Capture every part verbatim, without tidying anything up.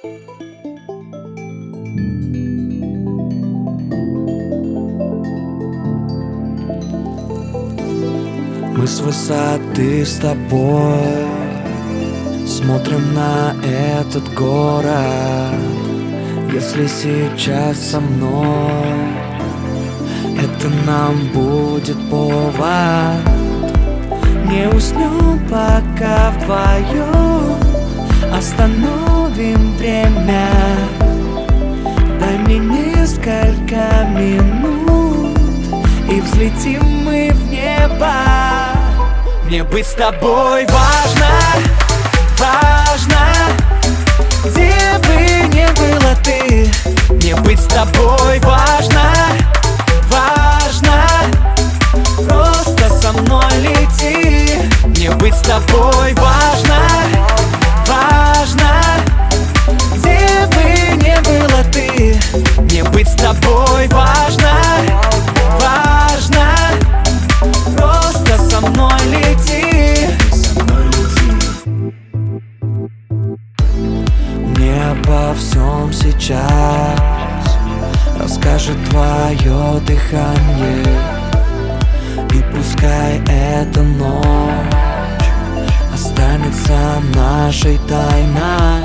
Мы с высоты с тобой смотрим на этот город. Если сейчас со мной, это нам будет повод. Не уснем пока вдвоем, остановим время. Дай мне несколько минут, и взлетим мы в небо. Мне быть с тобой важно, важно. Где бы ни была ты, мне быть с тобой важно, важно. Просто со мной лети. Мне быть с тобой важно, важно. Где бы ни была ты, мне быть с тобой важно, важно. Просто со мной лети. Мне обо всем сейчас расскажет твое дыхание. И пускай эта ночь останется нашей тайной.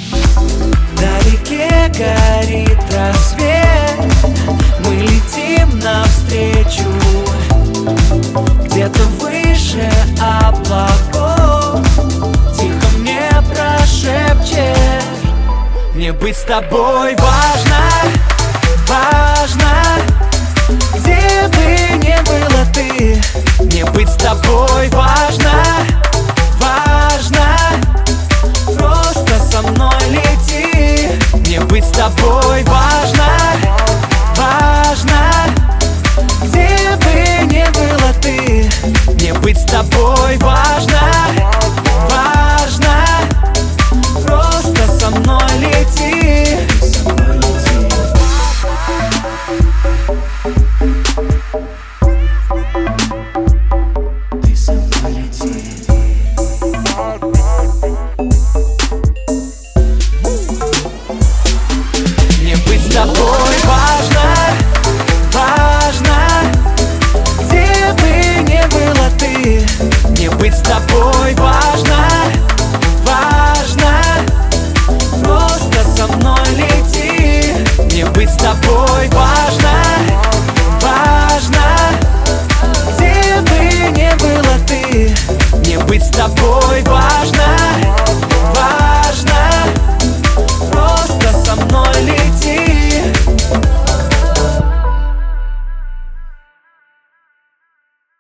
Вдалеке горит рассвет, мы летим навстречу. Где-то выше облаков тихо мне прошепчешь. Мне быть с тобой важно, важно. Где бы ни была ты, мне быть с тобой важно, важно. Просто со мной лети. Мне быть с тобой важно, важно. Где бы ни была ты, мне быть с тобой важно, важно. Просто со мной лети. Ты со мной лети. Мне быть с тобой важно, важно. Где бы ни была ты, мне быть с тобой важно, важно. Просто со мной лети. Мне быть с тобой важно, важно. Где бы ни была ты, мне быть с тобой важно.